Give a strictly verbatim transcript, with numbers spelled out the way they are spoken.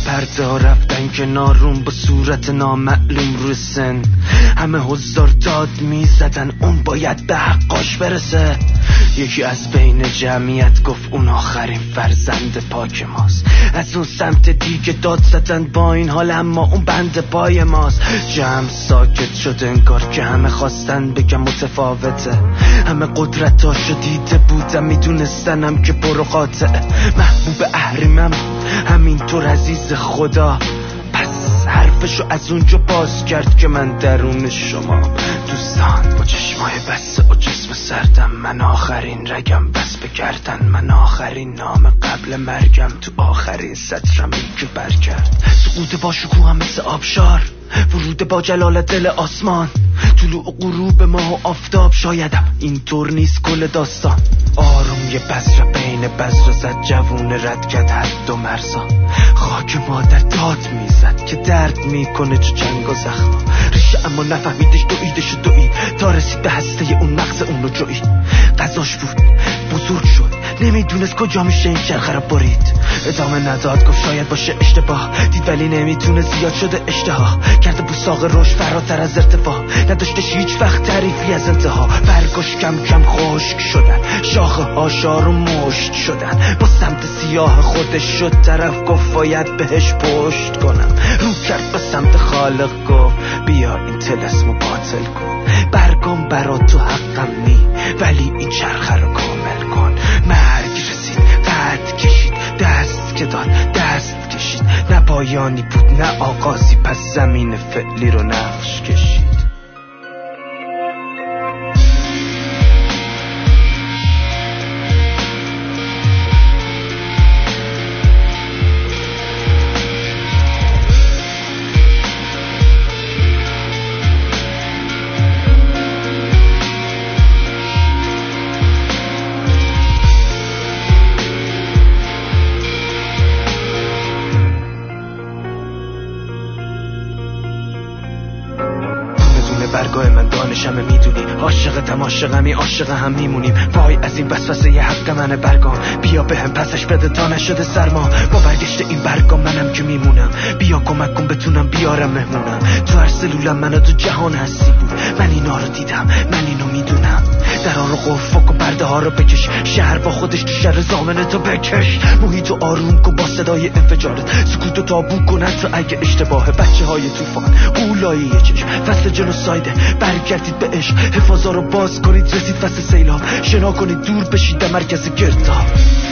پرده ها رفتن کنارون با صورت نامعلوم رو سن. همه هزار داد می زدن اون باید به حقاش برسه. یکی از بین جمعیت گفت اون آخرین فرزند پاک ماست. از اون سمت دیگه داد زدن با این حال اما اون بند پای ماست. جمع ساکت شد انگار که همه خواستن بگم متفاوته. همه قدرتاشو دیده بودم میدونستنم که برو قاطعه. محبوب اهریمم همینطور عزیز خدا. پس حرفشو از اونجا باز کرد که من درون شما دوستان با چشمای بسته و جسم سردم. من آخرین رگم بس بگردن. من آخرین نام قبل مرگم تو آخرین سطرم که برگرد. سقوط با شکوهم مثل آبشار. ورود با جلال دل آسمان. طلوع و غروب ماه و آفتاب. شایدم اینطور نیست کل داستان. آروم یه بذر بین بذر زد. جوون رد کرد حد و مرزا. خاک مادر داد میزد که درد میکنه چه جنگ و زخما. ریشه اما نفهمیدش دویدش و دوید تا رسید به هسته اون مغز اون رو جوید. قضاش بود بزرگ شد نمیدونست کجا میشه این چرخه رو برید. ادامه نداد گفت شاید باشه اشتباه. دید ولی نمیتونه زیاد شده اشتها. کرده بوساق روش فراتر از ارتفاع. نداشتش هیچ وقت تعریفی از انتها. برگاش کم کم خشک شدن. شاخه ها شار و مشت شدن. با سمت سیاه خودش شد طرف گفت باید بهش پشت کنم. رو کرد به سمت خالق گفت بیا این طلسمو باطل کن. برگام برا تو حقم نی ولی این چرخه رو کامل کن. مرگ رسید قد کشید دست که داد دست کشید. نه پایانی بود نه آغازی پس زمین فعلی رو نقش کشید. برگاه من دانشمه میدونی. عاشق تماشقمی عاشق هم میمونیم. وای از این وسوسه یه حق منه برگام. بیا به هم پسش بده تا نشده سرما. با برگشت این برگام منم که میمونم. بیا کمک کن بتونم بیارم مهمونم. تو هر سلولم من تو جهان هستی بود. من اینا رو دیدم من اینو میدونم. درها رو قفل کن پرده ها رو بکش. شهر با خودش تو شهر زامنه تو بکش. محیط و آروم کن با صدای انفجارت. سکوت و تابو کن تو اگه اشتباهه. بچه های توفان قولای یه چشم فصل جنوسایده. برگردید به عشق حفاظا رو باز کنید. رسید فصل سیلاب شنا کنید دور بشید در مرکز گرداب.